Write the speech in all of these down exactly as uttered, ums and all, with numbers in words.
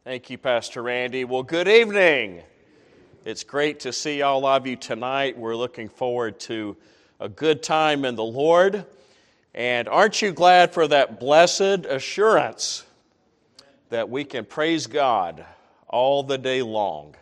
Thank you, Pastor Randy. Well, good evening. It's great to see all of you tonight. We're looking forward to a good time in the Lord. And aren't you glad for that blessed assurance that we can praise God all the day long?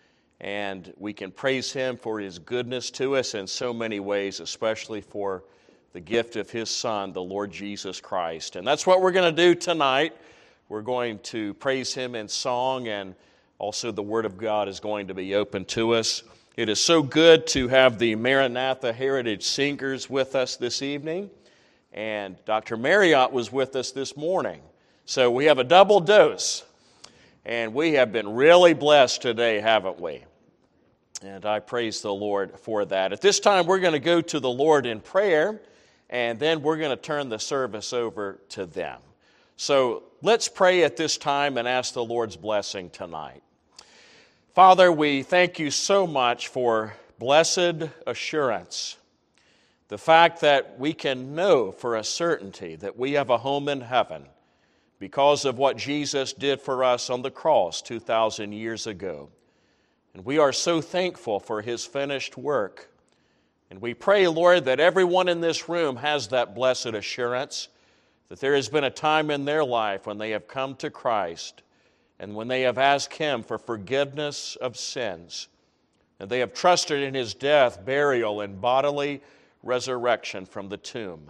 And we can praise Him for His goodness to us in so many ways, especially for the gift of His Son, the Lord Jesus Christ. And that's what we're going to do tonight. We're going to praise Him in song, and also the Word of God is going to be open to us. It is so good to have the Maranatha Heritage Singers with us this evening, and Doctor Marriott was with us this morning. So we have a double dose, and we have been really blessed today, haven't we? And I praise the Lord for that. At this time, we're going to go to the Lord in prayer, and then we're going to turn the service over to them. So let's pray at this time and ask the Lord's blessing tonight. Father, we thank you so much for blessed assurance. The fact that we can know for a certainty that we have a home in heaven because of what Jesus did for us on the cross two thousand years ago. And we are so thankful for His finished work. And we pray, Lord, that everyone in this room has that blessed assurance that there has been a time in their life when they have come to Christ and when they have asked Him for forgiveness of sins, and they have trusted in His death, burial, and bodily resurrection from the tomb.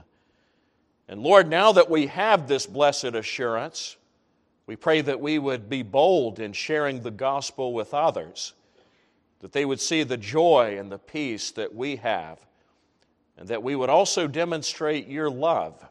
And Lord, now that we have this blessed assurance, we pray that we would be bold in sharing the gospel with others, that they would see the joy and the peace that we have, and that we would also demonstrate your love.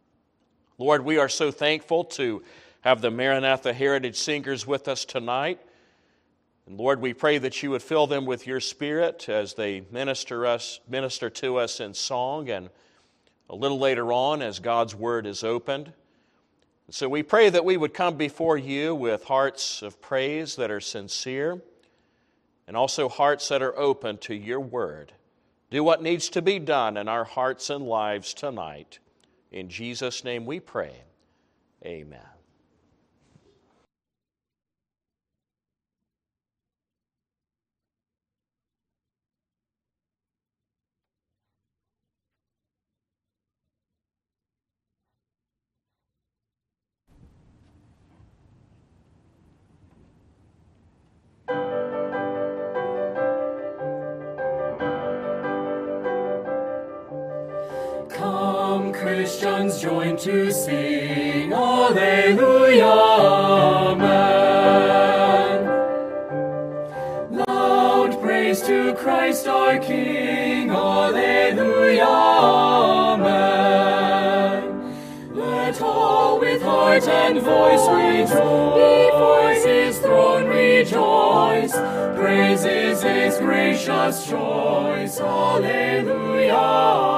Lord, we are so thankful to have the Maranatha Heritage Singers with us tonight. And Lord, we pray that you would fill them with your Spirit as they minister us, minister to us in song, and a little later on as God's Word is opened. And so we pray that we would come before you with hearts of praise that are sincere, and also hearts that are open to your Word. Do what needs to be done in our hearts and lives tonight. In Jesus' name we pray. Amen. Christians join to sing, Alleluia, Amen. Loud praise to Christ our King, Alleluia, Amen. Let all with heart and voice rejoice, before His throne rejoice. Praises His gracious choice, Alleluia.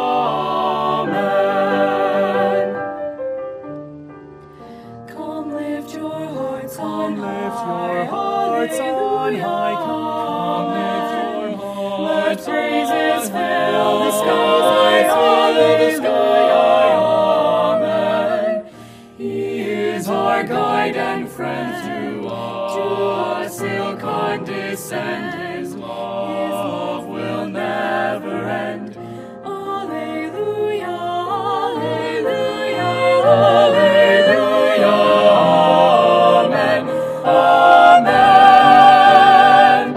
Come lift your hearts on high, come lift your hearts. Let praises fill the sky, fill the sky, amen. He is our guide and friend, to us, to us He'll condescend. His love, His love will never end. Alleluia, alleluia, alleluia. Amen.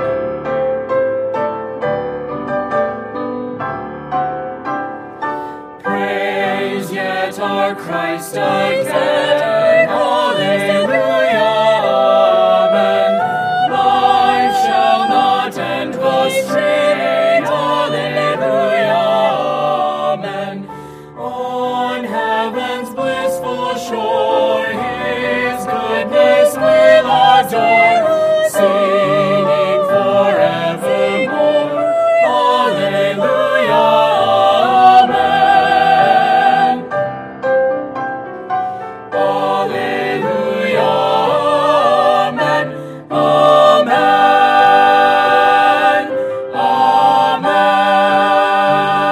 Praise yet our Christ again. Alleluia. Amen. Life shall not end thus straight. Alleluia. Amen. On heaven's blissful shore, His goodness will adore, singing forevermore. Alleluia, amen. Alleluia, amen. Amen.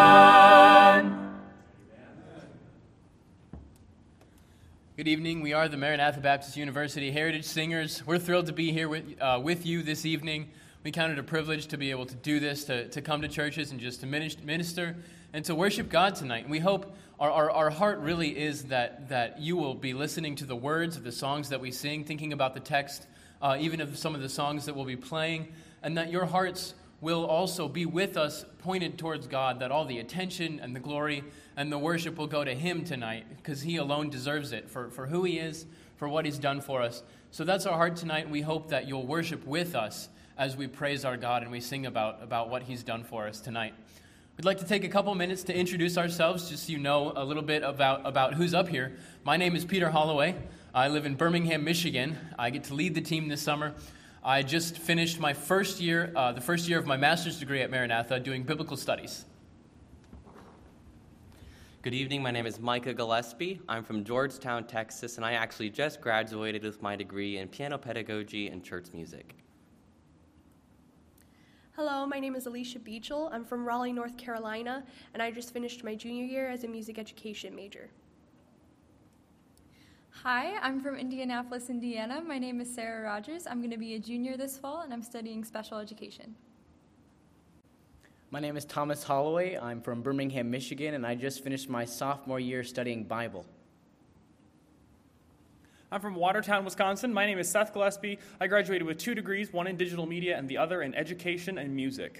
Amen. Good evening. We are the the Maranatha Baptist University Heritage Singers. We're thrilled to be here with, uh, with you this evening. We count it a privilege to be able to do this, to, to come to churches and just to minister and to worship God tonight. And we hope our, our, our heart really is that, that you will be listening to the words of the songs that we sing, thinking about the text, uh, even of some of the songs that we'll be playing, and that your hearts will also be with us, pointed towards God, that all the attention and the glory and the worship will go to Him tonight, because He alone deserves it for, for who He is, for what He's done for us. So that's our heart tonight, and we hope that you'll worship with us as we praise our God and we sing about, about what He's done for us tonight. We'd like to take a couple minutes to introduce ourselves, just so you know a little bit about, about who's up here. My name is Peter Holloway. I live in Birmingham, Michigan. I get to lead the team this summer. I just finished my first year, uh, the first year of my master's degree at Maranatha, doing biblical studies. Good evening, my name is Micah Gillespie. I'm from Georgetown, Texas, and I actually just graduated with my degree in piano pedagogy and church music. Hello, my name is Alicia Beachel. I'm from Raleigh, North Carolina, and I just finished my junior year as a music education major. Hi, I'm from Indianapolis, Indiana. My name is Sarah Rogers. I'm going to be a junior this fall, and I'm studying special education. My name is Thomas Holloway. I'm from Birmingham, Michigan, and I just finished my sophomore year studying Bible. I'm from Watertown, Wisconsin. My name is Seth Gillespie. I graduated with two degrees, one in digital media and the other in education and music.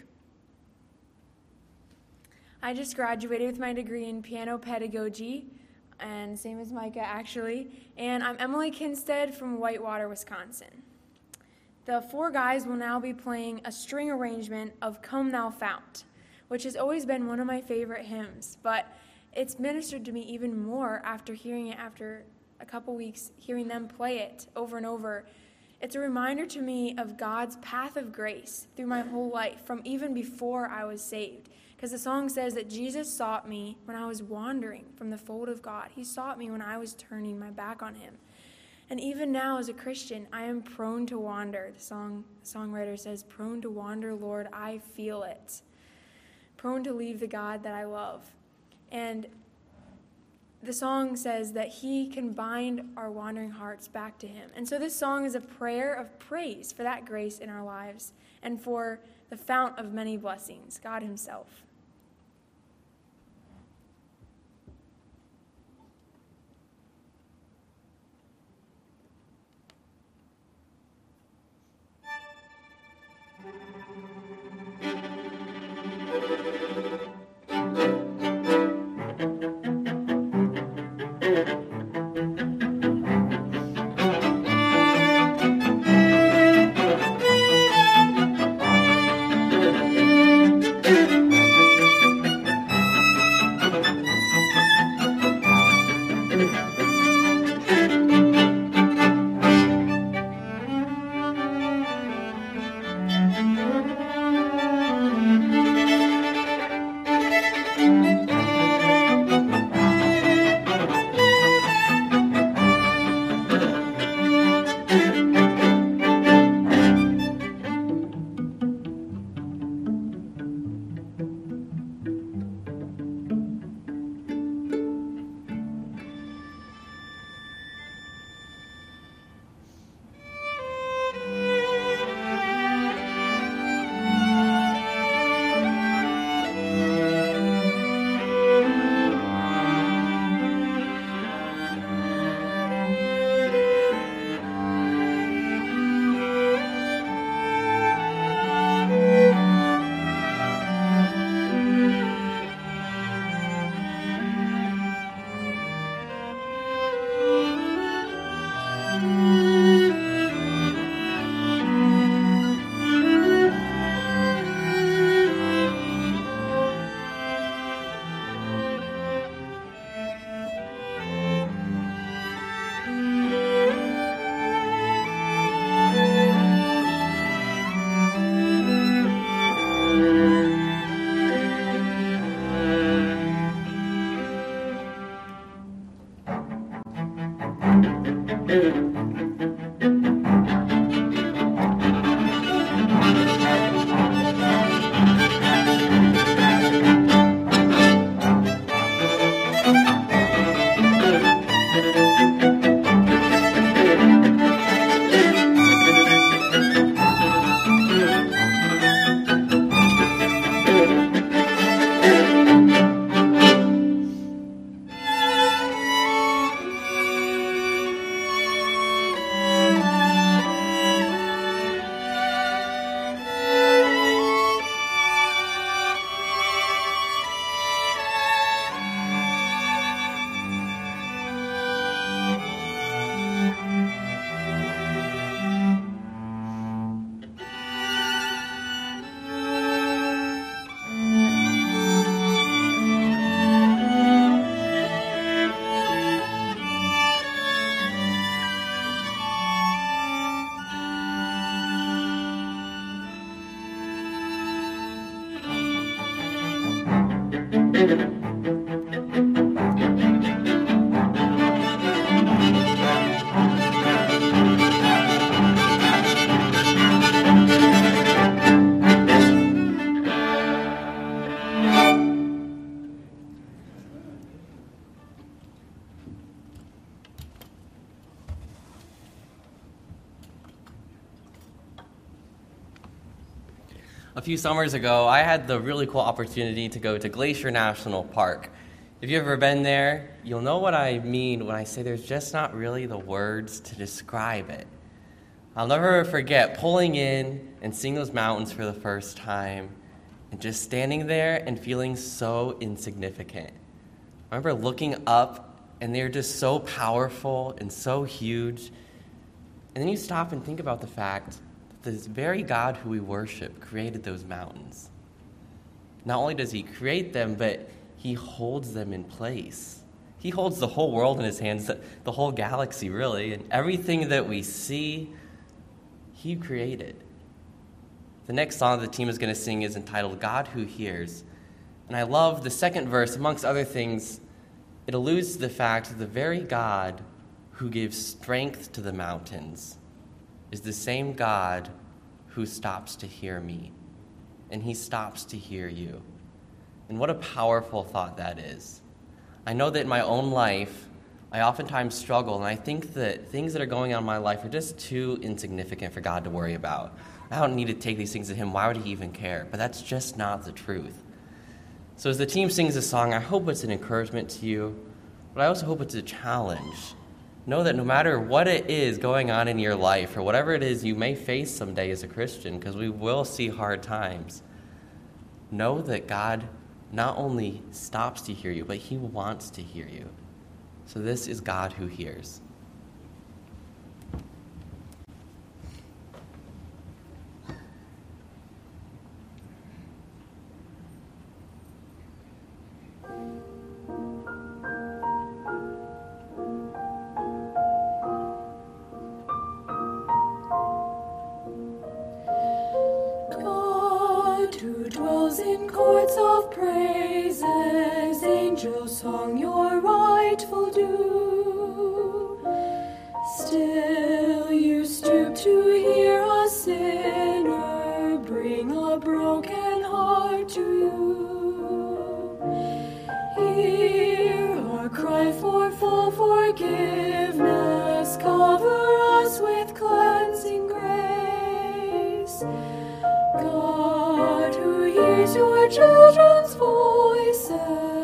I just graduated with my degree in piano pedagogy, and same as Micah, actually. And I'm Emily Kinstead from Whitewater, Wisconsin. The four guys will now be playing a string arrangement of Come Thou Fount, which has always been one of my favorite hymns, but it's ministered to me even more after hearing it after a couple weeks, hearing them play it over and over. It's a reminder to me of God's path of grace through my whole life, from even before I was saved. Because the song says that Jesus sought me when I was wandering from the fold of God. He sought me when I was turning my back on Him. And even now as a Christian, I am prone to wander. The song the songwriter says, prone to wander, Lord, I feel it. Prone to leave the God that I love. And the song says that He can bind our wandering hearts back to Him. And so this song is a prayer of praise for that grace in our lives and for the fount of many blessings, God Himself. Thank you. A few summers ago, I had the really cool opportunity to go to Glacier National Park. If you've ever been there, you'll know what I mean when I say there's just not really the words to describe it. I'll never forget pulling in and seeing those mountains for the first time and just standing there and feeling so insignificant. I remember looking up and they're just so powerful and so huge. And then you stop and think about the fact this very God who we worship created those mountains. Not only does he create them, but he holds them in place. He holds the whole world in his hands, the whole galaxy, really, and everything that we see, he created. The next song the team is going to sing is entitled God Who Hears. And I love the second verse, amongst other things, it alludes to the fact that the very God who gives strength to the mountains is the same God who stops to hear me, and he stops to hear you. And what a powerful thought that is. I know that in my own life, I oftentimes struggle, and I think that things that are going on in my life are just too insignificant for God to worry about. I don't need to take these things to him. Why would he even care? But that's just not the truth. So as the team sings this song, I hope it's an encouragement to you, but I also hope it's a challenge. Know that no matter what it is going on in your life or whatever it is you may face someday as a Christian, because we will see hard times, know that God not only stops to hear you, but he wants to hear you. So this is God who hears. In courts of praises, angels song your rightful due. Still you stoop to hear a sinner bring a broken heart to you. Hear our cry for full forgiveness, cover us with cleansing grace. God who hears your children's voices,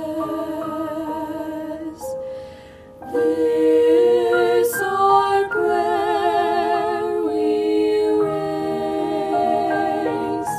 this our prayer we raise.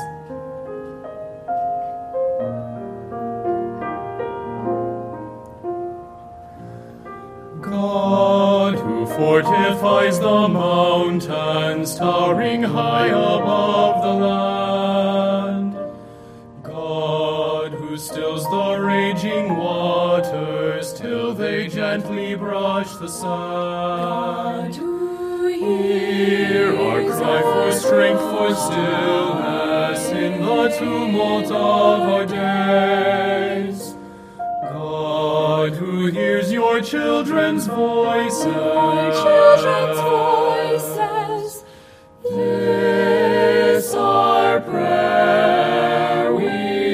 God who fortifies the mountains, towering high above the land. God who stills the raging waters till they gently brush the sand. Hear our cry for strength, for stillness in the tumult of our days. God who hears your children's voices, your children's voices, this our prayer we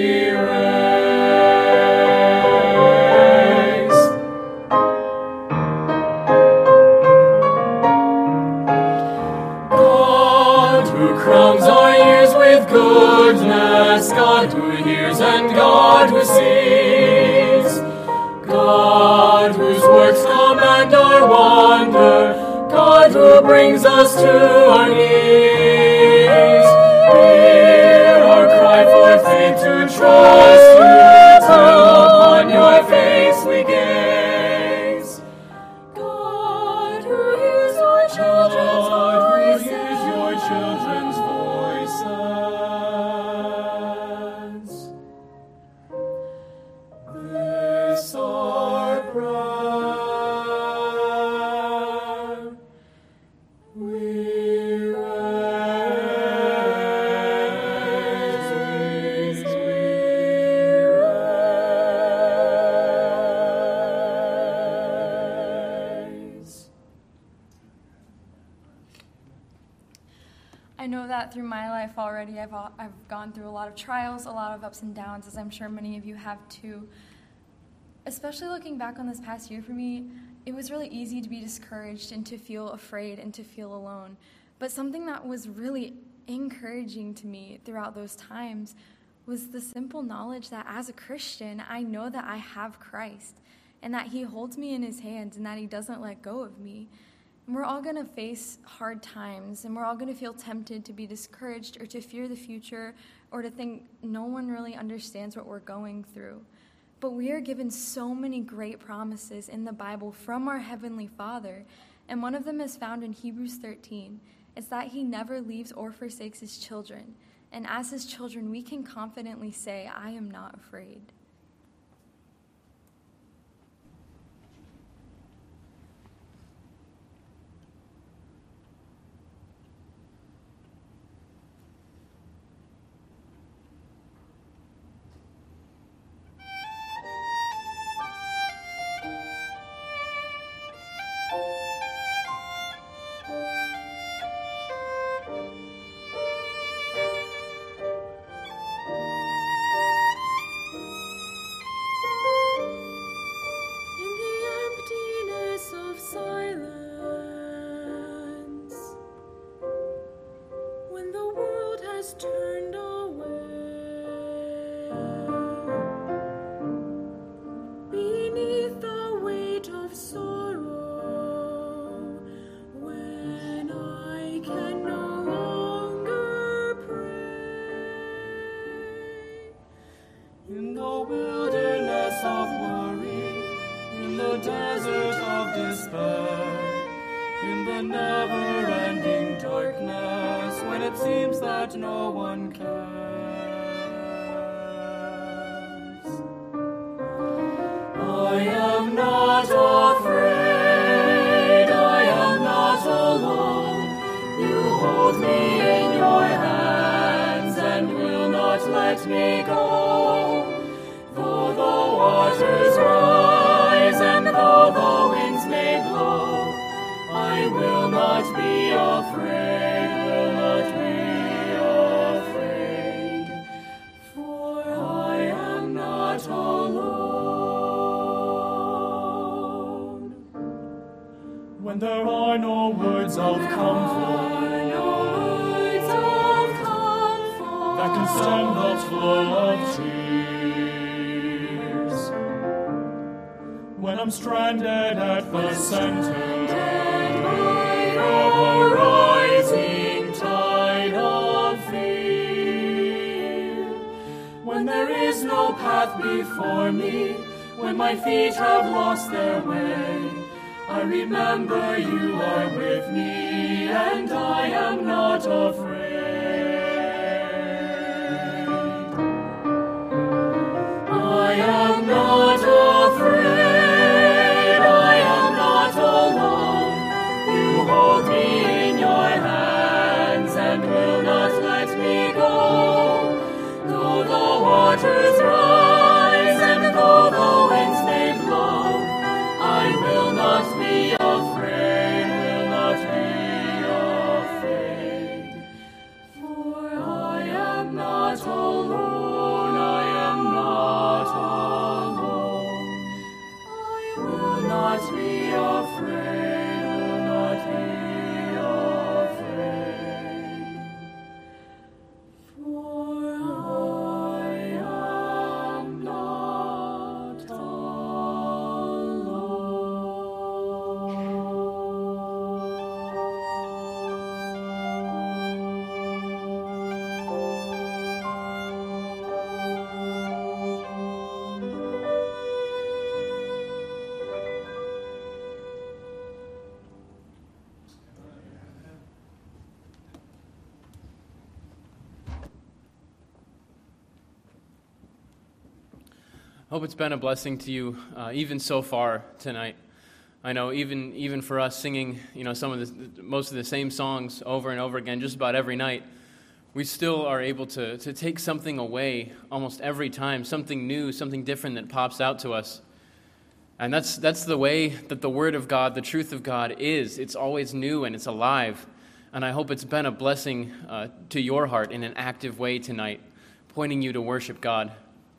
raise. God who crowns our years with goodness, God who hears and God who sees, God whose works command our wonder, God who brings us to our knees. Hear our cry for faith to trust you, till upon your face we gaze. God who hears your children's voices, who hears your children's voices. This our prayer we raise. I know that through my life already, I've, I've gone through a lot of trials, a lot of ups and downs, as I'm sure many of you have too. Especially looking back on this past year for me, it was really easy to be discouraged and to feel afraid and to feel alone. But something that was really encouraging to me throughout those times was the simple knowledge that as a Christian, I know that I have Christ and that he holds me in his hands and that he doesn't let go of me. And we're all going to face hard times, and we're all going to feel tempted to be discouraged or to fear the future or to think no one really understands what we're going through. But we are given so many great promises in the Bible from our Heavenly Father, and one of them is found in Hebrews thirteen. It's that he never leaves or forsakes his children. And as his children, we can confidently say, I am not afraid. When there are no words of comfort, no words of comfort that can stem the flow of tears. When I'm stranded at the center of a rising tide of fear. When there is no path before me, when my feet have lost their way, I remember you are with me, and I am not afraid. I am not afraid, I am not alone. You hold me in your hands and will not let me go. Though the waters rise and though the winds may blow, I will not be afraid, will not be afraid. For I am not alone, I am not alone. I will not be afraid, will not be afraid. For I am not Hope it's been a blessing to you, uh, even so far tonight. I know even even for us singing, you know, some of the most of the same songs over and over again, just about every night, we still are able to to take something away almost every time, something new, something different that pops out to us. And that's that's the way that the Word of God, the truth of God is. It's always new and it's alive. And I hope it's been a blessing uh, to your heart in an active way tonight, pointing you to worship God.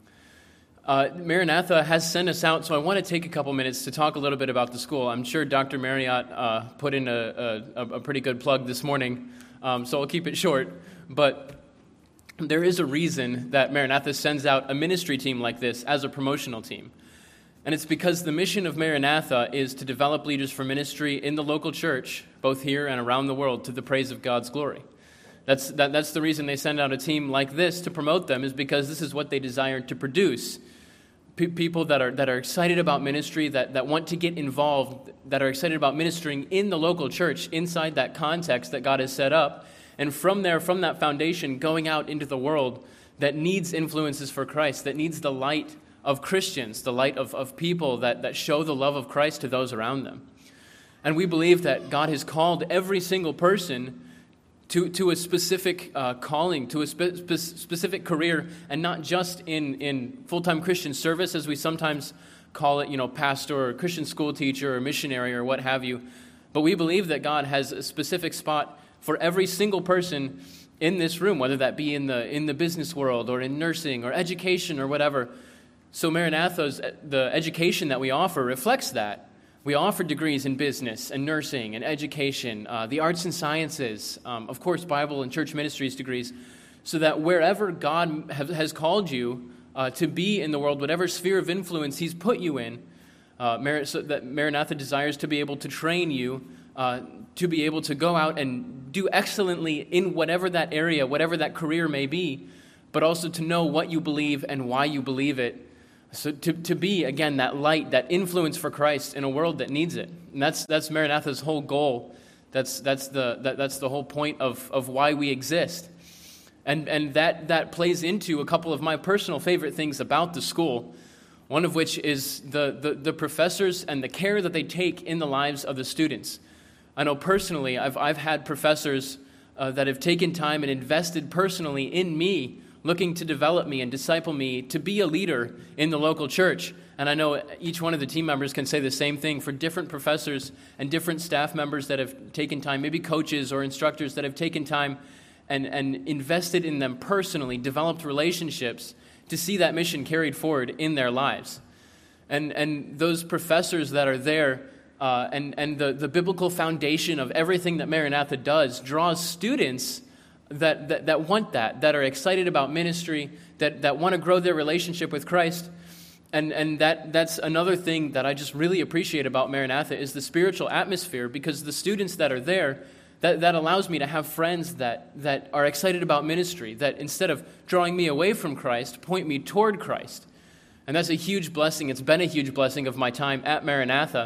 Uh, Maranatha has sent us out, so I want to take a couple minutes to talk a little bit about the school. I'm sure Doctor Marriott uh, put in a, a, a pretty good plug this morning, um, so I'll keep it short. But there is a reason that Maranatha sends out a ministry team like this as a promotional team. And it's because the mission of Maranatha is to develop leaders for ministry in the local church, both here and around the world, to the praise of God's glory. That's, that, that's the reason they send out a team like this to promote them, is because this is what they desire to produce. P- people that are that are excited about ministry, that, that want to get involved, that are excited about ministering in the local church, inside that context that God has set up. And from there, from that foundation, going out into the world that needs influences for Christ, that needs the light of Christians, the light of, of people that, that show the love of Christ to those around them. And we believe that God has called every single person to, to a specific uh, calling, to a spe- spe- specific career, and not just in, in full-time Christian service, as we sometimes call it, you know, pastor or Christian school teacher or missionary or what have you. But we believe that God has a specific spot for every single person in this room, whether that be in the in the business world or in nursing or education or whatever. So Maranatha's, the education that we offer reflects that. We offer degrees in business and nursing and education, uh, the arts and sciences, um, of course, Bible and church ministries degrees, so that wherever God have, has called you uh, to be in the world, whatever sphere of influence He's put you in, uh, Mar- so that Maranatha desires to be able to train you, uh, to be able to go out and do excellently in whatever that area, whatever that career may be, but also to know what you believe and why you believe it. So to, to be, again, that light, that influence for Christ in a world that needs it. And that's that's Maranatha's whole goal. That's that's the that, that's the whole point of, of why we exist. And and that, that plays into a couple of my personal favorite things about the school, one of which is the, the, the professors and the care that they take in the lives of the students. I know personally, I've I've had professors uh, that have taken time and invested personally in me, looking to develop me and disciple me to be a leader in the local church. And I know each one of the team members can say the same thing for different professors and different staff members that have taken time, maybe coaches or instructors that have taken time and, and invested in them personally, developed relationships to see that mission carried forward in their lives. And and those professors that are there uh, and, and the, the biblical foundation of everything that Maranatha does draws students That, that that want that, that are excited about ministry, that, that want to grow their relationship with Christ. And and that that's another thing that I just really appreciate about Maranatha is the spiritual atmosphere, because the students that are there, that, that allows me to have friends that, that are excited about ministry, that instead of drawing me away from Christ, point me toward Christ. And that's a huge blessing. It's been a huge blessing of my time at Maranatha.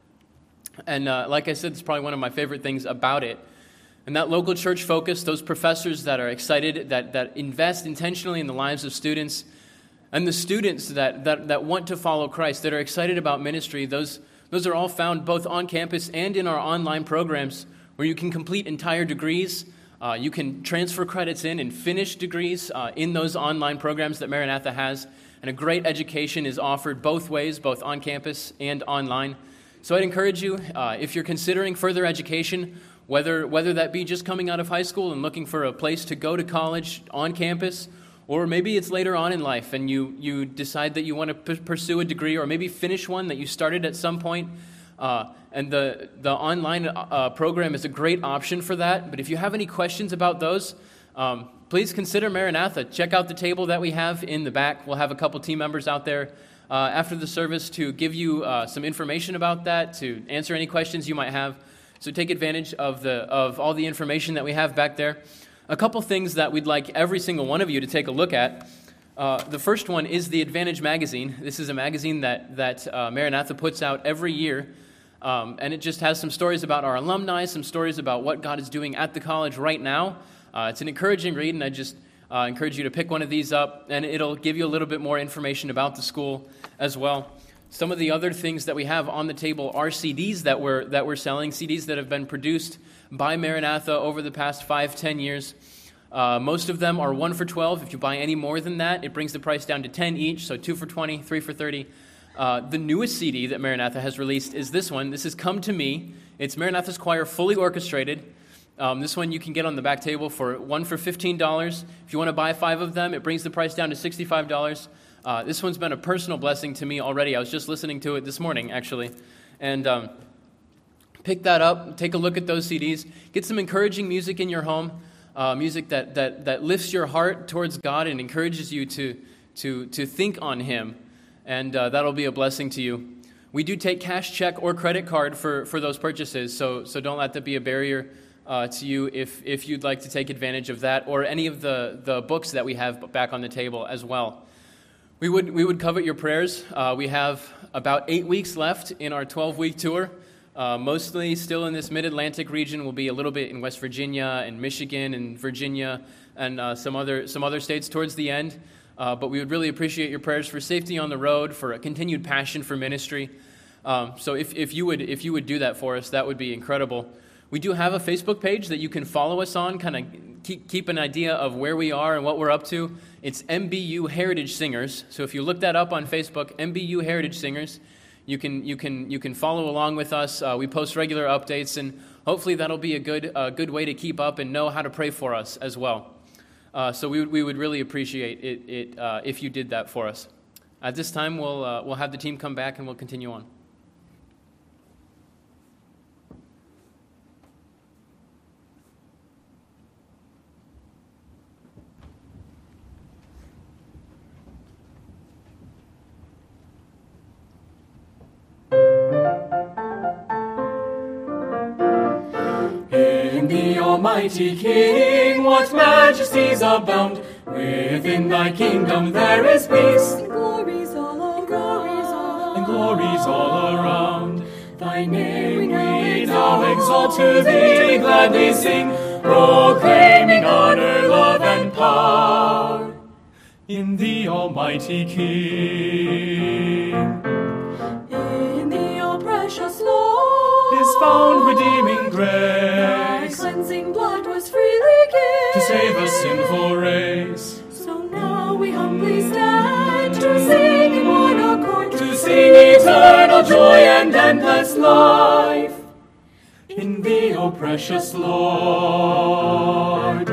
And uh, like I said, it's probably one of my favorite things about it. And that local church focus, those professors that are excited, that, that invest intentionally in the lives of students, and the students that, that, that want to follow Christ, that are excited about ministry, those, those are all found both on campus and in our online programs, where you can complete entire degrees. Uh, you can transfer credits in and finish degrees uh, in those online programs that Maranatha has. And a great education is offered both ways, both on campus and online. So I'd encourage you, uh, if you're considering further education, Whether whether that be just coming out of high school and looking for a place to go to college on campus, or maybe it's later on in life and you, you decide that you want to p- pursue a degree, or maybe finish one that you started at some point, uh, and the, the online uh, program is a great option for that. But if you have any questions about those, um, please consider Maranatha. Check out the table that we have in the back. We'll have a couple team members out there uh, after the service to give you uh, some information about that, to answer any questions you might have. So take advantage of the of all the information that we have back there. A couple things that we'd like every single one of you to take a look at. Uh, the first one is the Advantage magazine. This is a magazine that that uh, Maranatha puts out every year, um, and it just has some stories about our alumni, some stories about what God is doing at the college right now. Uh, it's an encouraging read, and I just uh, encourage you to pick one of these up, and it'll give you a little bit more information about the school as well. Some of the other things that we have on the table are C Ds that we're that we're selling, C Ds that have been produced by Maranatha over the past five, ten years. Uh, most of them are one for twelve. If you buy any more than that, it brings the price down to ten each, so two for twenty, three for thirty. Uh, the newest C D that Maranatha has released is this one. This is Come to Me. It's Maranatha's choir fully orchestrated. Um, this one you can get on the back table for one for fifteen dollars. If you want to buy five of them, it brings the price down to sixty-five dollars. Uh, this one's been a personal blessing to me already. I was just listening to it this morning, actually. And um, pick that up, take a look at those C Ds. Get some encouraging music in your home, uh, music that, that, that lifts your heart towards God and encourages you to, to, to think on Him. And uh, that'll be a blessing to you. We do take cash, check, or credit card for, for those purchases, so, so don't let that be a barrier Uh, to you if, if you'd like to take advantage of that, or any of the, the books that we have back on the table as well. We would we would covet your prayers. Uh, we have about eight weeks left in our twelve-week tour, uh, mostly still in this mid-Atlantic region. We'll be a little bit in West Virginia and Michigan and Virginia and uh, some other some other states towards the end. Uh, but we would really appreciate your prayers for safety on the road, for a continued passion for ministry. Um, so if, if you would if you would do that for us, that would be incredible. We do have a Facebook page that you can follow us on, kind of keep, keep an idea of where we are and what we're up to. It's M B U Heritage Singers. So if you look that up on Facebook, M B U Heritage Singers, you can you can you can follow along with us. Uh, we post regular updates, and hopefully that'll be a good uh, good way to keep up and know how to pray for us as well. Uh, so we we would really appreciate it, it uh, if you did that for us. At this time, we'll uh, we'll have the team come back and we'll continue on. In the Almighty King, what majesties abound! Within thy kingdom there is peace, and glories all around. And glories all around. Thy name we now exalt, to thee we gladly sing, proclaiming honor, love, and power in the Almighty King. In the all precious Lord is found redeeming grace. Thy cleansing blood was freely given to save a sinful race. So now we humbly stand to sing in one accord, to sing eternal joy and endless life in thee, O precious Lord.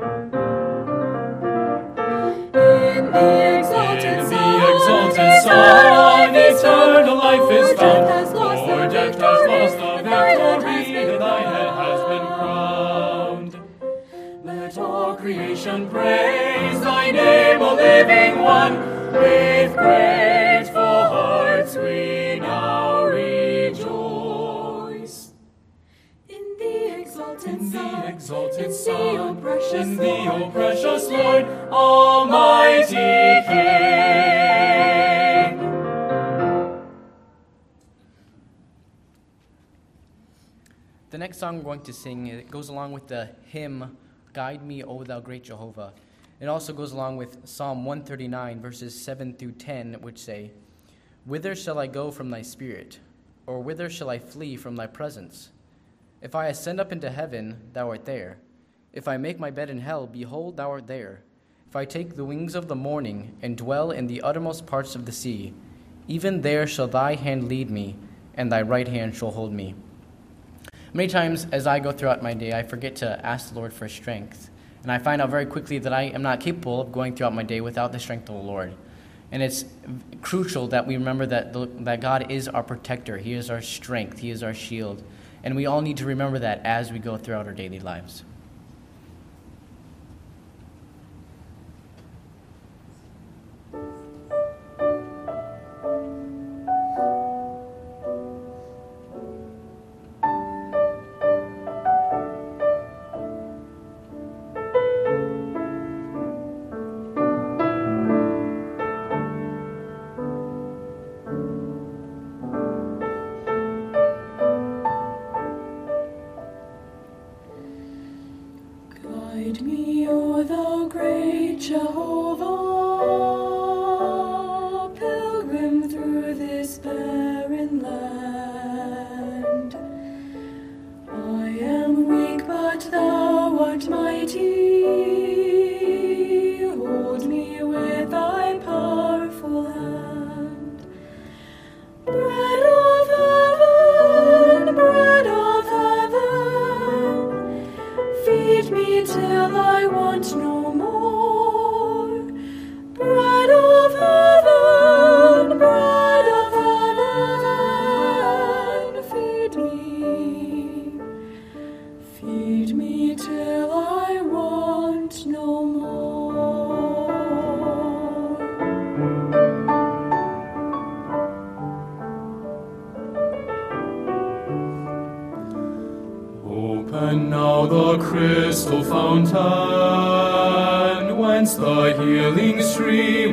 In the exalted in the exalted Son, eternal life is found. For death has lost the victory, and thy head has been crowned. Let all creation praise thy name, O living one. With grateful hearts we now rejoice. In the exalted In Son, the exalted in Son, thee, O precious in thee, Lord, O precious Lord, Almighty King. The next song we're going to sing, it goes along with the hymn, Guide Me, O Thou Great Jehovah. It also goes along with Psalm one thirty-nine, verses seven through ten, which say, Whither shall I go from thy spirit? Or whither shall I flee from thy presence? If I ascend up into heaven, thou art there. If I make my bed in hell, behold, thou art there. If I take the wings of the morning and dwell in the uttermost parts of the sea, even there shall thy hand lead me, and thy right hand shall hold me. Many times as I go throughout my day, I forget to ask the Lord for strength. And I find out very quickly that I am not capable of going throughout my day without the strength of the Lord. And it's crucial that we remember that, the, that God is our protector. He is our strength. He is our shield. And we all need to remember that as we go throughout our daily lives. Guide me, O thou great Jehovah, pilgrim through this barren land. I am weak, but thou art mighty. Hold me with thy powerful hand. Bread of heaven, bread of heaven, till I want no more. Open now the crystal fountain, whence the healing stream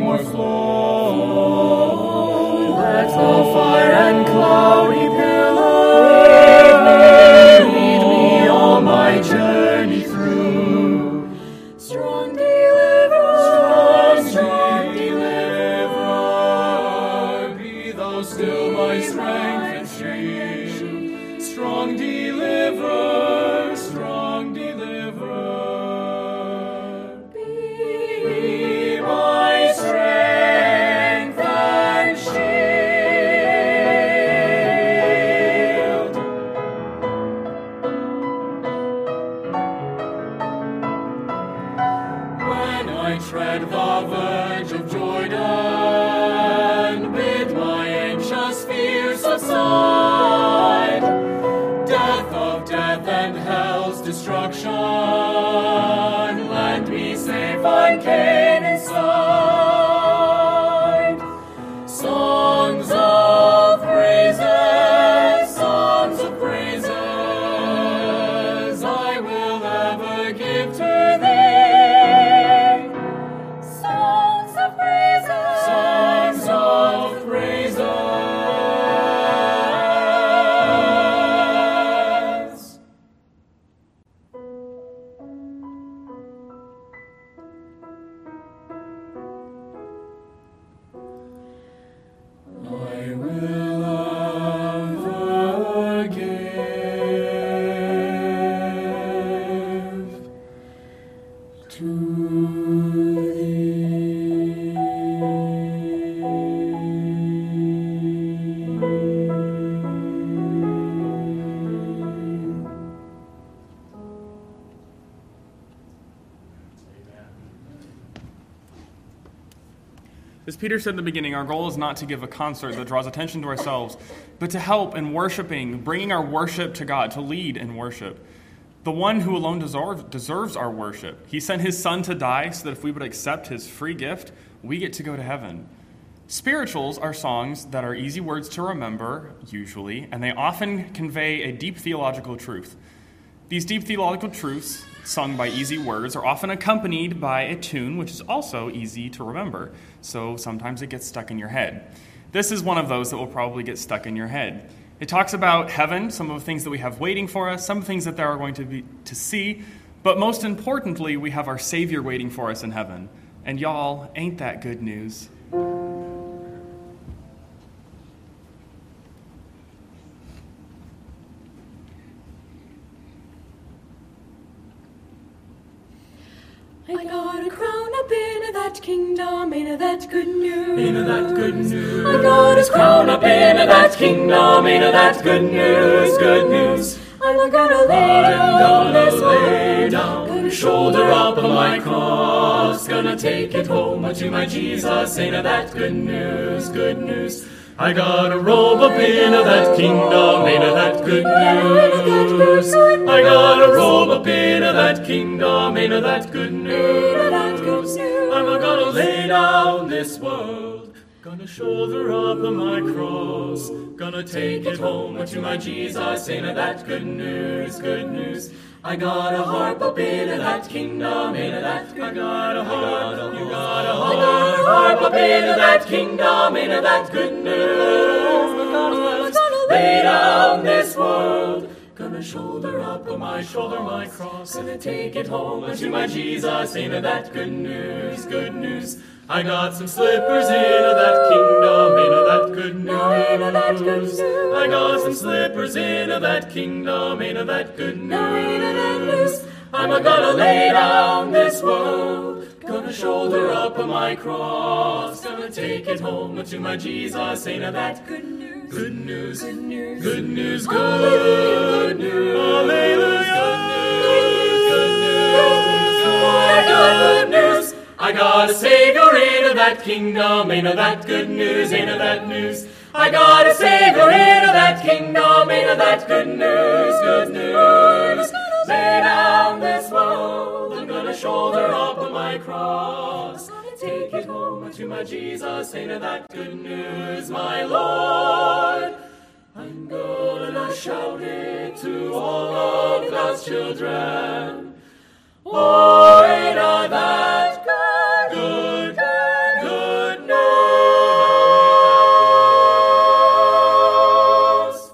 o'erflow. Let the fire and cloudy pillar lead me all my journey through. Strong deliverer, Strong deliverer, be thou still my strength and shield. Strong deliverer, strong deliverer, be my strength and shield. when I tread the verge of Jordan, bid my anxious fears subside. Death of death and hell's destruction, land me safe on Canaan's side. Songs of praises, songs of praises, I will ever give to thee. Songs of praises, Songs of praises. I will ever give to As Peter said in the beginning, our goal is not to give a concert that draws attention to ourselves, but to help in worshiping, bringing our worship to God, to lead in worship. The one who alone deserve, deserves our worship. He sent his son to die so that if we would accept his free gift, we get to go to heaven. Spirituals are songs that are easy words to remember, usually, and they often convey a deep theological truth. These deep theological truths, sung by easy words, are often accompanied by a tune which is also easy to remember, so sometimes it gets stuck in your head. This is one of those that will probably get stuck in your head. It talks about heaven, some of the things that we have waiting for us, some things that there are going to be to see, but most importantly, we have our Savior waiting for us in heaven. And y'all, ain't that good news? I got a crown up in that kingdom, ain't that good news? Ain't that good news? I got his crown up in that kingdom, ain't that good news? Good news. I'm gonna lay I'm down gonna this lay world, down, gonna shoulder up on my cross, gonna take it home to my Jesus. Ain't that good news? Good news. I got a robe up in that kingdom, ain't that good news? I got a robe up in that kingdom, ain't that good news? I'm gonna lay down this world, gonna shoulder up my cross, gonna take it home to my Jesus. Ain't that good news? Good news. I got a harp up in that kingdom, ain't that good? I got a harp, you got a harp, I got a harp up in that kingdom, ain't that good news? Gonna lay down this world, gonna shoulder up on my shoulder my cross, gonna take it home to my Jesus. Ain't that good news? Good news. I got some slippers in that kingdom, ain't that good news? I got some slippers in that kingdom, ain't that good news? I'm gonna lay down this world, gonna shoulder up my cross, gonna take it home to my Jesus. Ain't that good news? Good news, good news, good news, good news, hallelujah, good news, good news. I got a Savior in that kingdom, ain't that good news, ain't that news. I got a Savior in that kingdom, ain't that good news, good news. lay down this world, I'm gonna shoulder up my cross, take it home to my Jesus, saying that good news, my Lord. I'm gonna shout it to all of God's children. Oh, ain't that good, good, good, good news.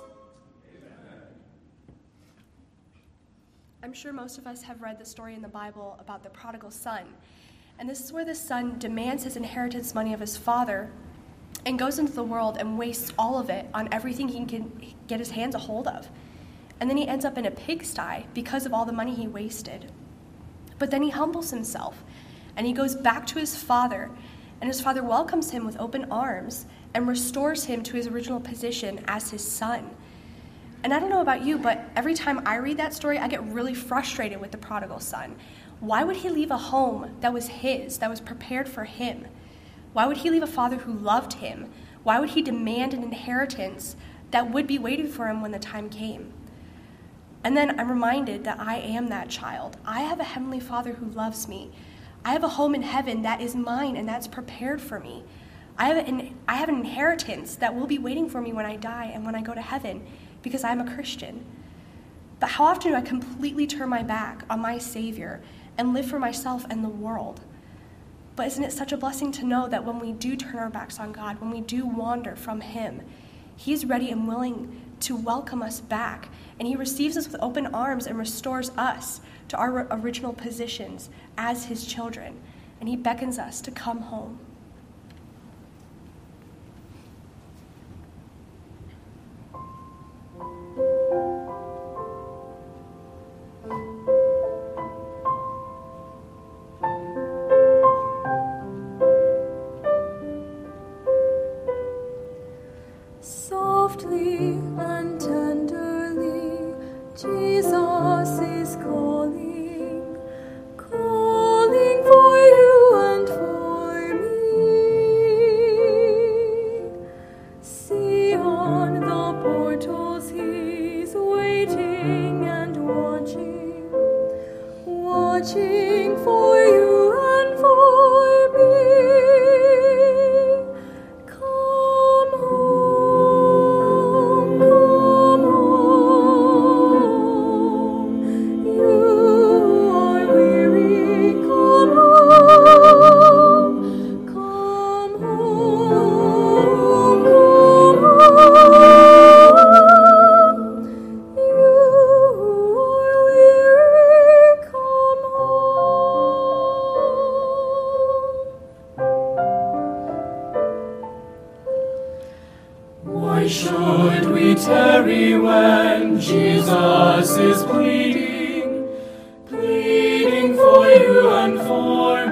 I'm sure most of us have read the story in the Bible about the prodigal son. And this is where the son demands his inheritance money of his father and goes into the world and wastes all of it on everything he can get his hands a hold of. And then he ends up in a pigsty because of all the money he wasted. But then he humbles himself and he goes back to his father, and his father welcomes him with open arms and restores him to his original position as his son. And I don't know about you, but every time I read that story, I get really frustrated with the prodigal son. Why would he leave a home that was his, that was prepared for him? Why would he leave a father who loved him? Why would he demand an inheritance that would be waiting for him when the time came? And then I'm reminded that I am that child. I have a heavenly Father who loves me. I have a home in heaven that is mine and that's prepared for me. I have an, I have an inheritance that will be waiting for me when I die and when I go to heaven because I'm a Christian. But how often do I completely turn my back on my Savior and live for myself and the world? But isn't it such a blessing to know that when we do turn our backs on God, when we do wander from Him, He is ready and willing to welcome us back, and He receives us with open arms and restores us to our original positions as His children, and He beckons us to come home. Softly and tenderly, Jesus is calling, calling for you and for me. See on the portals He's waiting and watching, watching for you and for me. Come home, come home. You are weary, come home. Come home, come home. You are weary, come home. Why should we tarry when Jesus is pleading, pleading for you and for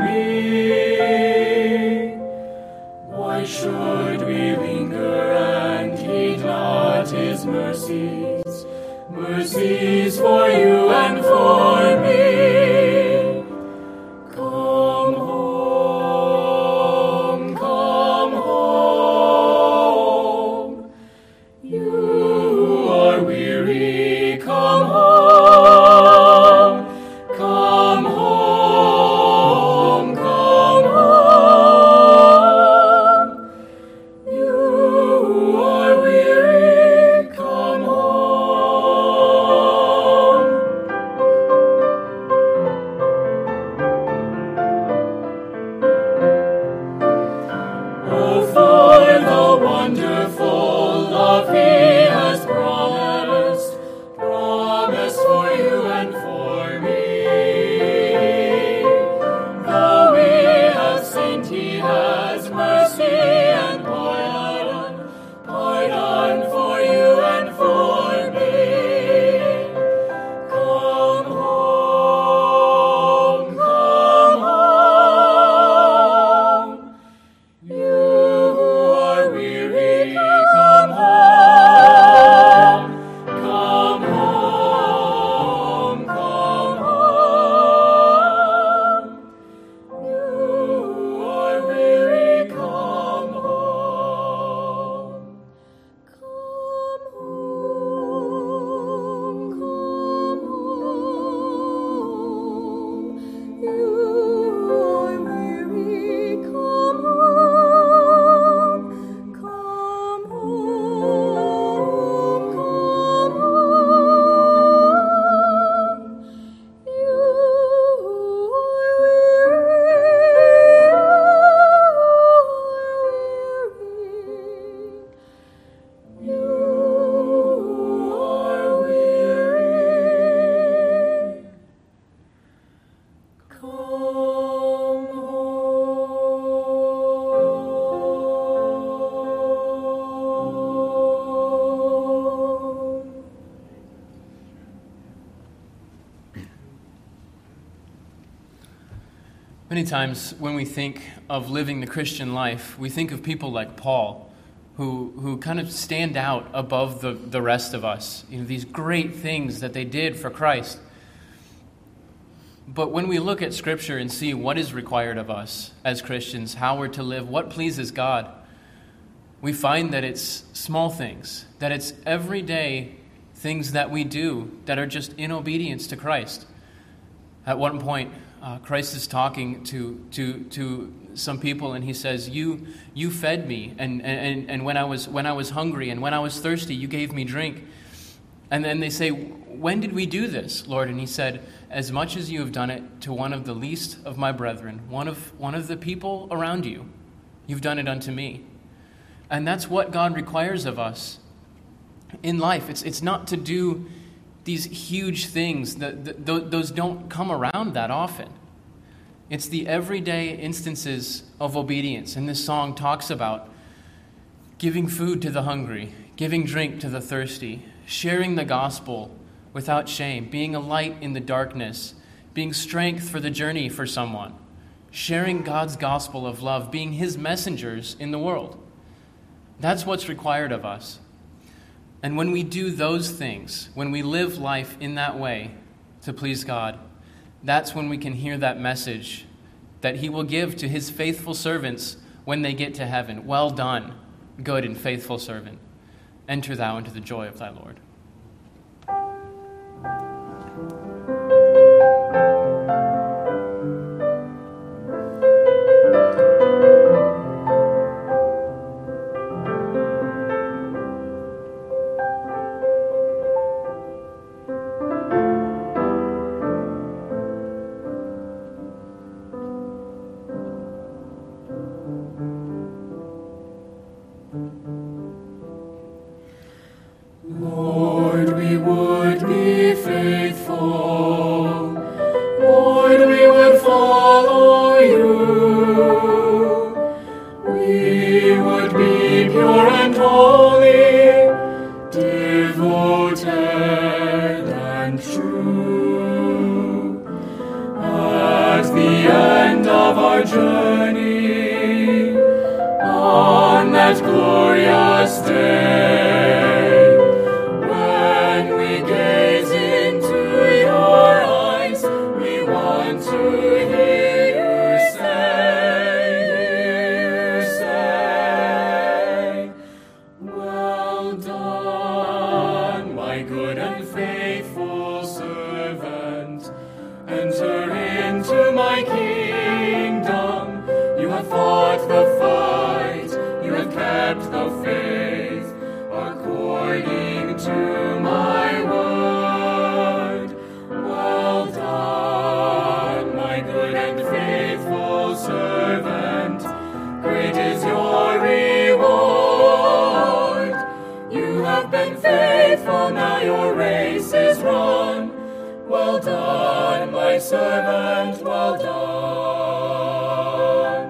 me? Why should we linger and heed not His mercies, mercies for you and for me? Come home, come home. You are weary, come home, come home. Many times when we think of living the Christian life, we think of people like Paul, who who kind of stand out above the, the rest of us. You know, these great things that they did for Christ. But when we look at Scripture and see what is required of us as Christians, how we're to live, what pleases God, we find that it's small things, that it's everyday things that we do that are just in obedience to Christ. At one point, Uh, Christ is talking to, to to some people, and he says, "You you fed me, and, and, and when I was when I was hungry, and when I was thirsty, you gave me drink." And then they say, "When did we do this, Lord?" And he said, "As much as you have done it to one of the least of my brethren, one of one of the people around you, you've done it unto me." And that's what God requires of us in life. It's it's not to do these huge things, that, that those don't come around that often. It's the everyday instances of obedience. And this song talks about giving food to the hungry, giving drink to the thirsty, sharing the gospel without shame, being a light in the darkness, being strength for the journey for someone, sharing God's gospel of love, being his messengers in the world. That's what's required of us. And when we do those things, when we live life in that way to please God, that's when we can hear that message that he will give to his faithful servants when they get to heaven. "Well done, good and faithful servant. Enter thou into the joy of thy Lord." Lord, we would be faithful. Lord, we would follow you. We would be pure and holy, devoted and true. At the end of our journey, on that glorious day, servant, well done.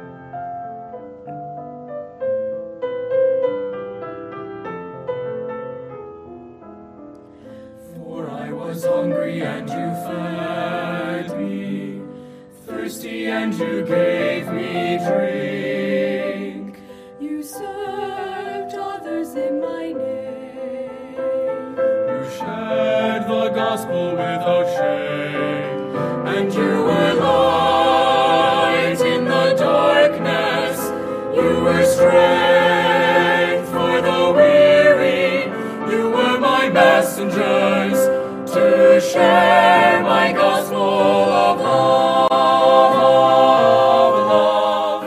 For I was hungry and you fed me, thirsty and you gave me drink. You served others in my name. You shared the gospel without shame. And you were light in the darkness, you were strength for the weary, you were my messengers to share my gospel of love, love.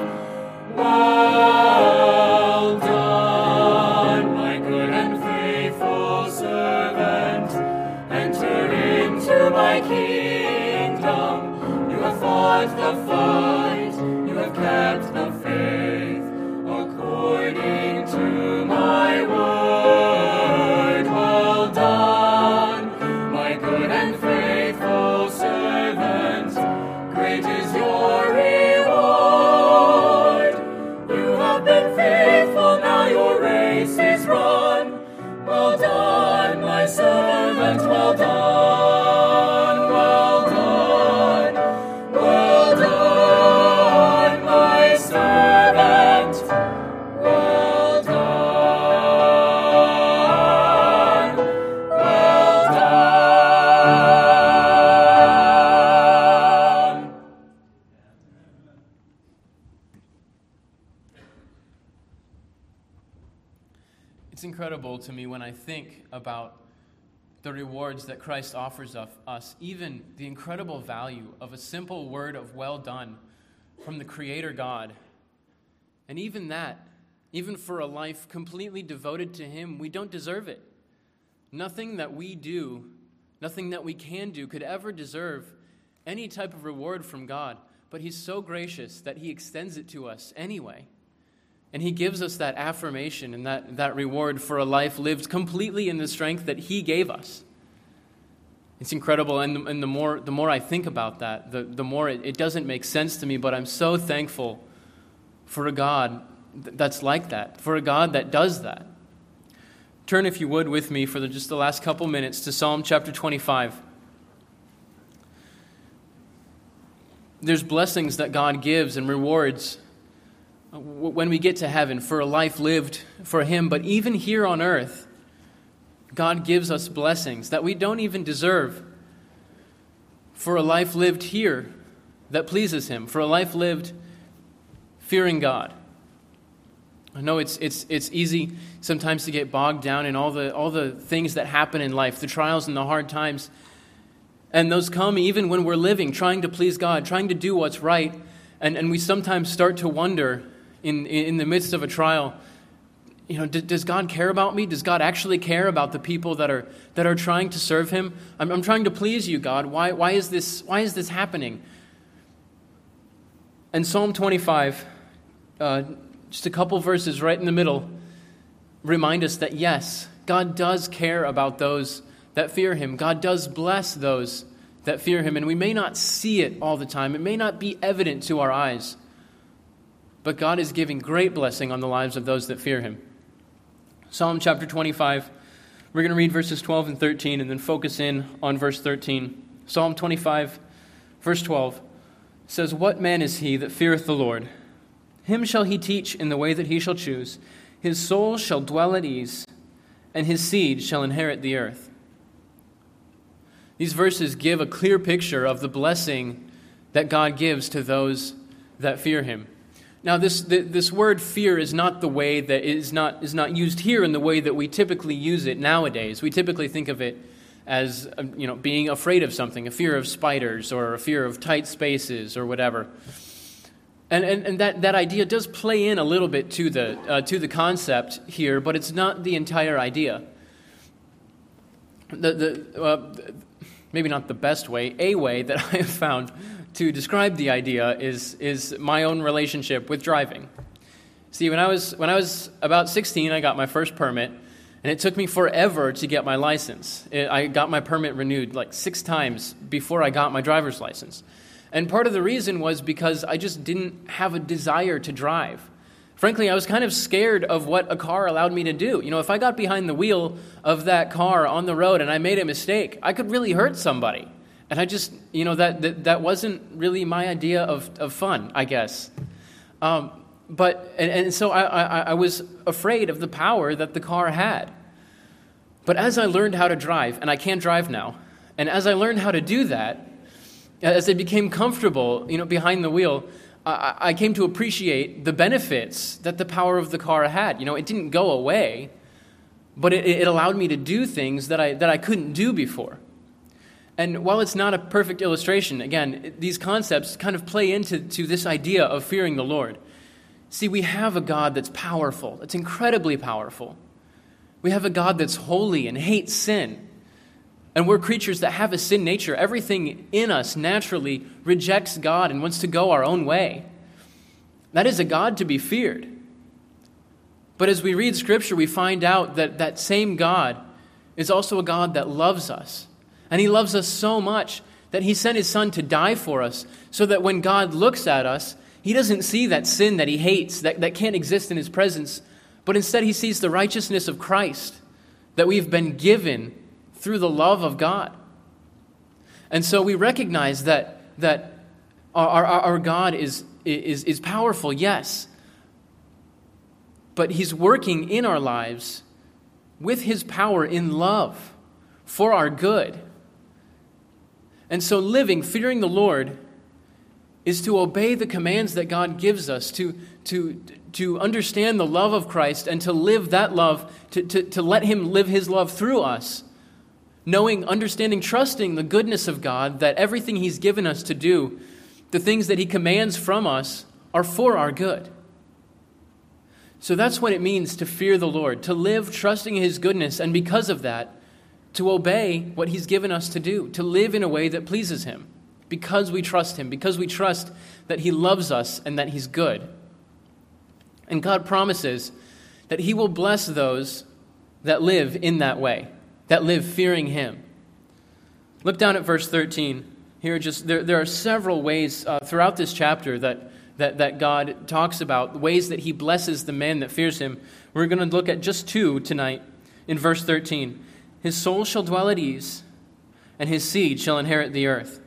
Well done, my good and faithful servant, enter into my kingdom. You have fought the fight, you have kept the faith, according to my word. Well done, my good and faithful servant. incredible to me when I think about the rewards that Christ offers of us, even the incredible value of a simple word of well done from the Creator God. And even that, even for a life completely devoted to Him, we don't deserve it. Nothing that we do, nothing that we can do could ever deserve any type of reward from God. But He's so gracious that He extends it to us anyway. And He gives us that affirmation and that, that reward for a life lived completely in the strength that He gave us. It's incredible, and, and the more the more I think about that, the, the more it, it doesn't make sense to me, but I'm so thankful for a God that's like that, for a God that does that. Turn, if you would, with me for the, just the last couple minutes to Psalm chapter twenty-five. There's blessings that God gives and rewards when we get to heaven for a life lived for Him. But even here on earth, God gives us blessings that we don't even deserve for a life lived here that pleases Him, for a life lived fearing God. I know it's it's it's easy sometimes to get bogged down in all the all the things that happen in life, the trials and the hard times. And those come even when we're living, trying to please God, trying to do what's right. And, and we sometimes start to wonder in, in the midst of a trial, you know, d- does God care about me? Does God actually care about the people that are that are trying to serve Him? I'm, I'm trying to please you, God. Why why is this why is this happening? And Psalm twenty-five, uh, just a couple verses right in the middle, remind us that yes, God does care about those that fear Him. God does bless those that fear Him. And we may not see it all the time. It may not be evident to our eyes. But God is giving great blessing on the lives of those that fear Him. Psalm chapter twenty-five. We're going to read verses twelve and thirteen and then focus in on verse thirteen. Psalm twenty-five, verse twelve says, "What man is he that feareth the Lord? Him shall He teach in the way that he shall choose. His soul shall dwell at ease, and his seed shall inherit the earth." These verses give a clear picture of the blessing that God gives to those that fear Him. Now, this this word fear is not the way that is not is not used here in the way that we typically use it nowadays. We typically think of it as, you know, being afraid of something, a fear of spiders or a fear of tight spaces or whatever. And and, and that, that idea does play in a little bit to the uh, to the concept here, but it's not the entire idea. The the uh, maybe not the best way, a way that I have found to describe the idea is is my own relationship with driving. See, when I was when I was about sixteen, I got my first permit, and it took me forever to get my license. It, I got my permit renewed like six times before I got my driver's license. And part of the reason was because I just didn't have a desire to drive. Frankly, I was kind of scared of what a car allowed me to do. You know, if I got behind the wheel of that car on the road and I made a mistake, I could really hurt somebody. And I just, you know, that that, that wasn't really my idea of, of fun, I guess. Um, but, and, and so I, I, I was afraid of the power that the car had. But as I learned how to drive, and I can't drive now, and as I learned how to do that, as I became comfortable, you know, behind the wheel, I came to appreciate the benefits that the power of the car had. You know, it didn't go away, but it, it allowed me to do things that I that I couldn't do before. And while it's not a perfect illustration, again, these concepts kind of play into to this idea of fearing the Lord. See, we have a God that's powerful, that's incredibly powerful. We have a God that's holy and hates sin. And we're creatures that have a sin nature. Everything in us naturally rejects God and wants to go our own way. That is a God to be feared. But as we read Scripture, we find out that that same God is also a God that loves us. And He loves us so much that He sent His Son to die for us, so that when God looks at us, He doesn't see that sin that He hates, that, that can't exist in His presence, but instead He sees the righteousness of Christ that we've been given through the love of God. And so we recognize that that our, our, our God is, is, is powerful, yes, but He's working in our lives with His power in love for our good. And so living, fearing the Lord, is to obey the commands that God gives us, to, to, to understand the love of Christ and to live that love, to, to, to let him live his love through us, knowing, understanding, trusting the goodness of God, that everything he's given us to do, the things that he commands from us, are for our good. So that's what it means to fear the Lord, to live trusting his goodness, and because of that, to obey what he's given us to do, to live in a way that pleases him, because we trust him, because we trust that he loves us and that he's good. And God promises that he will bless those that live in that way, that live fearing him. Look down at verse thirteen. Here, just there, there are several ways uh, throughout this chapter that, that, that God talks about, ways that he blesses the man that fears him. We're going to look at just two tonight in verse thirteen. His soul shall dwell at ease, and his seed shall inherit the earth.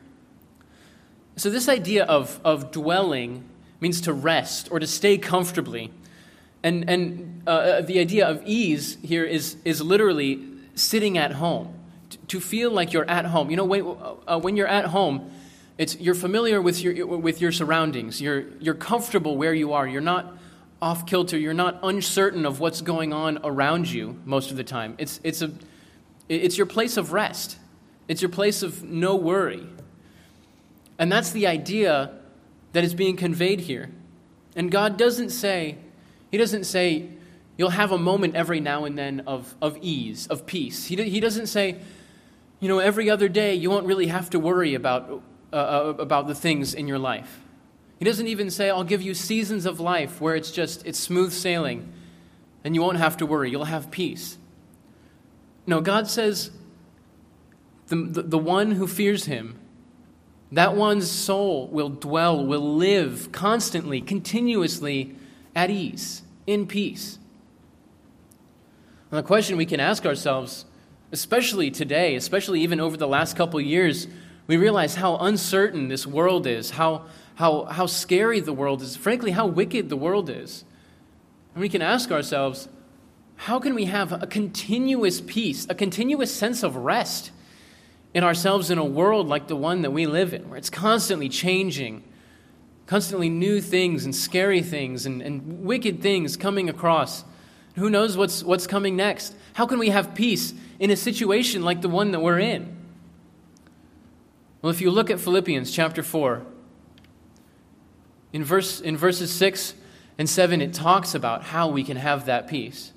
So this idea of, of dwelling means to rest or to stay comfortably. And, and uh, the idea of ease here is, is literally sitting at home, to, to feel like you're at home. You know, when, uh, when you're at home, it's, you're familiar with your, with your surroundings. You're, you're comfortable where you are. You're not off kilter. You're not uncertain of what's going on around you most of the time. It's, it's, a, it's your place of rest. It's your place of no worry. And that's the idea that is being conveyed here. And God doesn't say, he doesn't say, you'll have a moment every now and then of, of ease, of peace. He, he doesn't say, you know, every other day you won't really have to worry about, uh, about the things in your life. He doesn't even say, I'll give you seasons of life where it's just, it's smooth sailing and you won't have to worry, you'll have peace. No, God says, the, the, the one who fears him, that one's soul will dwell, will live constantly, continuously at ease, in peace. And the question we can ask ourselves, especially today, especially even over the last couple of years, we realize how uncertain this world is, how, how, how scary the world is, frankly, how wicked the world is. And we can ask ourselves, how can we have a continuous peace, a continuous sense of rest in ourselves in a world like the one that we live in, where it's constantly changing, constantly new things and scary things and, and wicked things coming across. Who knows what's what's coming next? How can we have peace in a situation like the one that we're in? Well, if you look at Philippians chapter four, in verse in verses six and seven, it talks about how we can have that peace.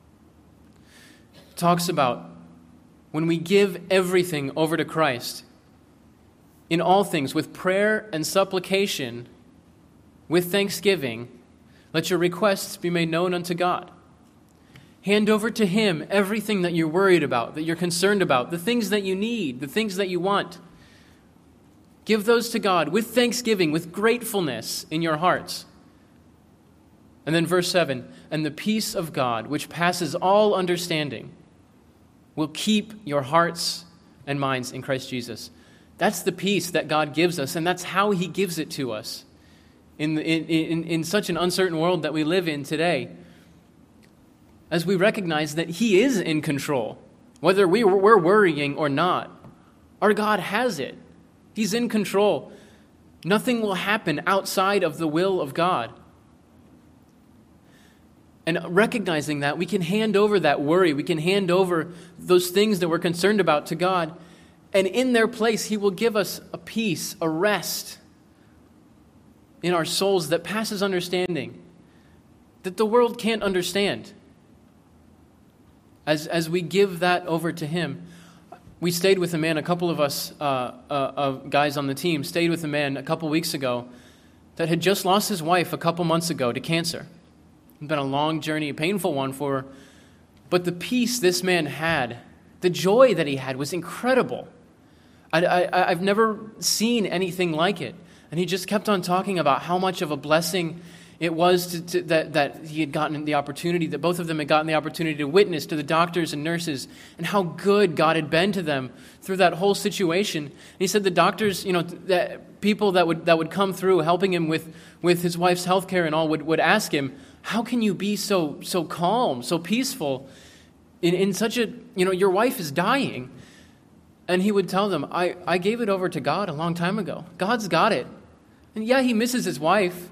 It talks about when we give everything over to Christ, in all things, with prayer and supplication, with thanksgiving, let your requests be made known unto God. Hand over to him everything that you're worried about, that you're concerned about, the things that you need, the things that you want. Give those to God with thanksgiving, with gratefulness in your hearts. And then verse seven, and the peace of God, which passes all understanding, will keep your hearts and minds in Christ Jesus. That's the peace that God gives us, and that's how he gives it to us in, in, in, in such an uncertain world that we live in today. As we recognize that he is in control, whether we, we're worrying or not, our God has it. He's in control. Nothing will happen outside of the will of God. And recognizing that, we can hand over that worry. We can hand over those things that we're concerned about to God. And in their place, he will give us a peace, a rest in our souls that passes understanding, that the world can't understand. As, as we give that over to him, we stayed with a man, a couple of us uh, uh, uh, guys on the team, stayed with a man a couple weeks ago that had just lost his wife a couple months ago to cancer. It's been a long journey, a painful one for her. But the peace this man had, the joy that he had was incredible. I, I, I've never seen anything like it. And he just kept on talking about how much of a blessing it was to, to, that, that he had gotten the opportunity, that both of them had gotten the opportunity to witness to the doctors and nurses, and how good God had been to them through that whole situation. And he said the doctors, you know, that people that would that would come through helping him with, with his wife's health care and all would, would ask him, how can you be so so calm, so peaceful in, in such a, you know, your wife is dying? And he would tell them, I, I gave it over to God a long time ago. God's got it. And yeah, he misses his wife,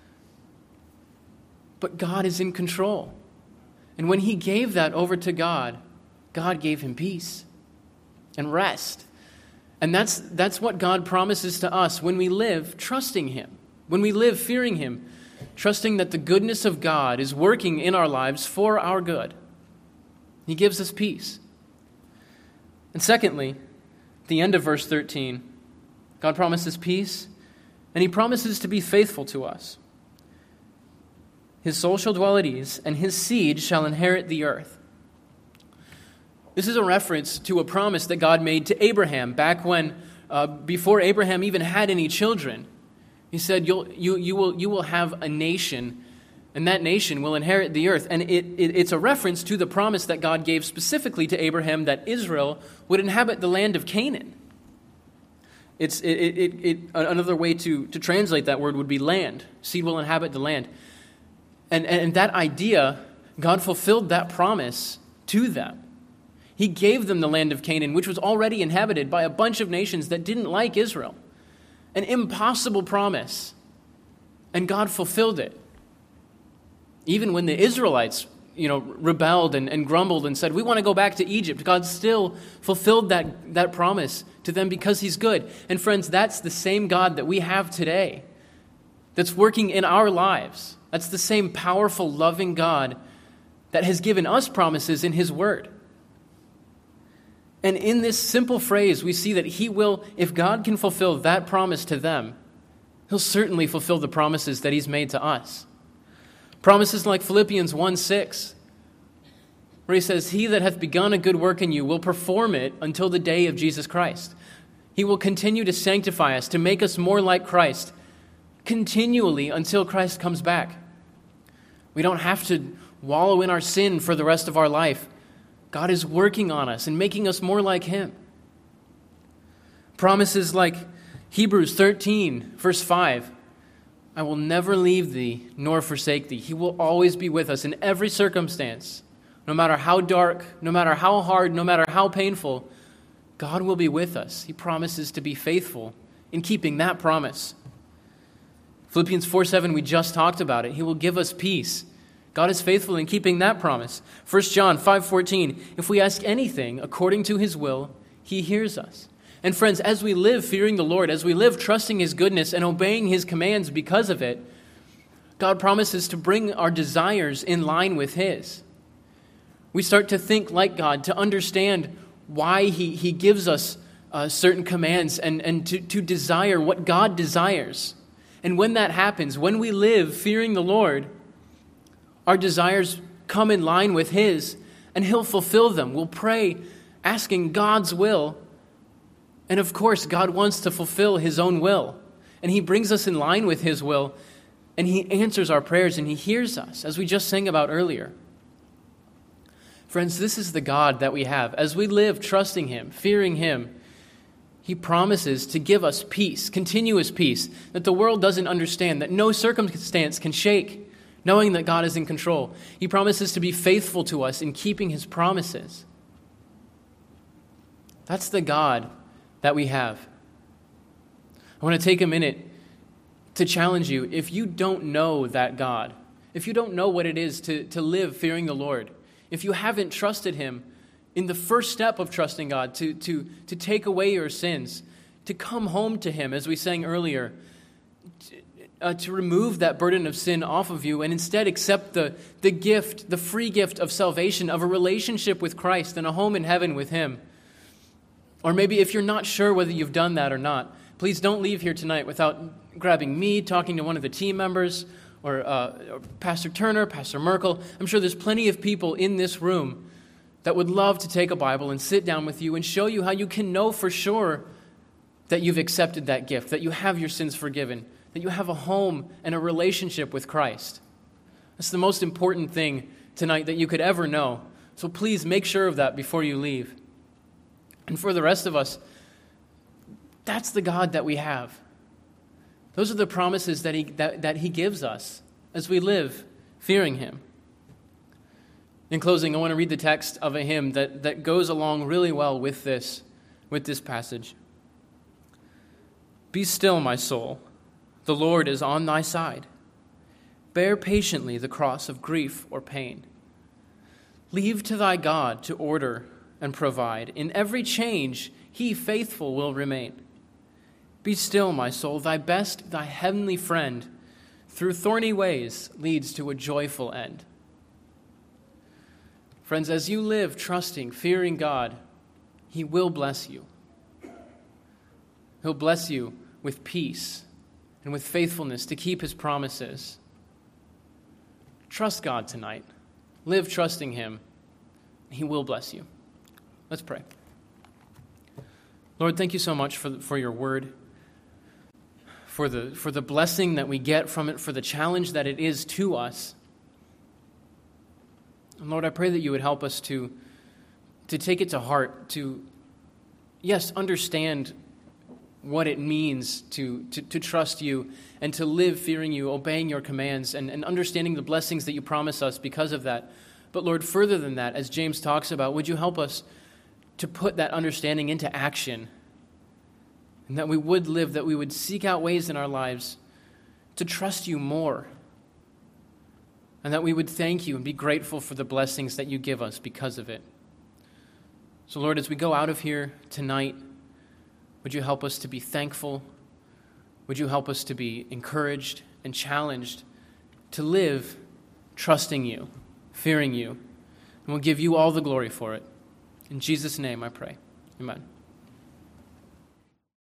but God is in control. And when he gave that over to God, God gave him peace and rest. And that's, that's what God promises to us when we live trusting him, when we live fearing him, trusting that the goodness of God is working in our lives for our good. He gives us peace. And secondly, at the end of verse thirteen, God promises peace, and he promises to be faithful to us. His soul shall dwell at ease, and his seed shall inherit the earth. This is a reference to a promise that God made to Abraham back when, uh, before Abraham even had any children. He said, You'll, you, you, will, you will have a nation, and that nation will inherit the earth. And it, it, it's a reference to the promise that God gave specifically to Abraham that Israel would inhabit the land of Canaan. It's, it, it, it, another way to, to translate that word would be land. Seed will inhabit the land. And, and that idea, God fulfilled that promise to them. He gave them the land of Canaan, which was already inhabited by a bunch of nations that didn't like Israel. An impossible promise. And God fulfilled it. Even when the Israelites, you know, rebelled and, and grumbled and said, we want to go back to Egypt, God still fulfilled that, that promise to them because he's good. And friends, that's the same God that we have today that's working in our lives. That's the same powerful, loving God that has given us promises in his word. And in this simple phrase, we see that he will, if God can fulfill that promise to them, he'll certainly fulfill the promises that he's made to us. Promises like Philippians one six, where he says, he that hath begun a good work in you will perform it until the day of Jesus Christ. He will continue to sanctify us, to make us more like Christ, continually until Christ comes back. We don't have to wallow in our sin for the rest of our life. God is working on us and making us more like him. Promises like Hebrews thirteen, verse five, I will never leave thee nor forsake thee. He will always be with us in every circumstance. No matter how dark, no matter how hard, no matter how painful, God will be with us. He promises to be faithful in keeping that promise. Philippians four seven, we just talked about it. He will give us peace. God is faithful in keeping that promise. First John five fourteen, if we ask anything according to his will, he hears us. And friends, as we live fearing the Lord, as we live trusting his goodness and obeying his commands because of it, God promises to bring our desires in line with his. We start to think like God, to understand why he, he gives us uh, certain commands and, and to, to desire what God desires. And when that happens, when we live fearing the Lord, our desires come in line with his, and he'll fulfill them. We'll pray asking God's will. And of course, God wants to fulfill his own will. And he brings us in line with his will, and he answers our prayers, and he hears us, as we just sang about earlier. Friends, this is the God that we have. As we live trusting him, fearing him, he promises to give us peace, continuous peace, that the world doesn't understand, that no circumstance can shake, knowing that God is in control. He promises to be faithful to us in keeping his promises. That's the God that we have. I want to take a minute to challenge you. If you don't know that God, if you don't know what it is to, to live fearing the Lord, if you haven't trusted him in the first step of trusting God, to, to, to take away your sins, to come home to him, as we sang earlier, to, uh, to remove that burden of sin off of you and instead accept the, the gift, the free gift of salvation, of a relationship with Christ and a home in heaven with him. Or maybe if you're not sure whether you've done that or not, please don't leave here tonight without grabbing me, talking to one of the team members, or, uh, or Pastor Turner, Pastor Merkel. I'm sure there's plenty of people in this room that would love to take a Bible and sit down with you and show you how you can know for sure that you've accepted that gift, that you have your sins forgiven, that you have a home and a relationship with Christ. That's the most important thing tonight that you could ever know. So please make sure of that before you leave. And for the rest of us, that's the God that we have. Those are the promises that he, that, that he gives us as we live fearing him. In closing, I want to read the text of a hymn that, that goes along really well with this, with this passage. Be still, my soul, The Lord is on thy side. Bear patiently the cross of grief or pain. Leave to thy God to order and provide. In every change, he faithful will remain. Be still, my soul, thy best, thy heavenly friend, through thorny ways leads to a joyful end. Friends, as you live trusting, fearing God, he will bless you. He'll bless you with peace and with faithfulness to keep his promises. Trust God tonight. Live trusting him. He will bless you. Let's pray. Lord, thank you so much for, for your word, for the, for the blessing that we get from it, for the challenge that it is to us. And Lord, I pray that you would help us to, to take it to heart, to, yes, understand what it means to, to, to trust you and to live fearing you, obeying your commands, and, and understanding the blessings that you promise us because of that. But Lord, further than that, as James talks about, would you help us to put that understanding into action, and that we would live, that we would seek out ways in our lives to trust you more, and that we would thank you and be grateful for the blessings that you give us because of it. So Lord, as we go out of here tonight, would you help us to be thankful? Would you help us to be encouraged and challenged to live trusting you, fearing you, and we'll give you all the glory for it. In Jesus' name I pray. Amen.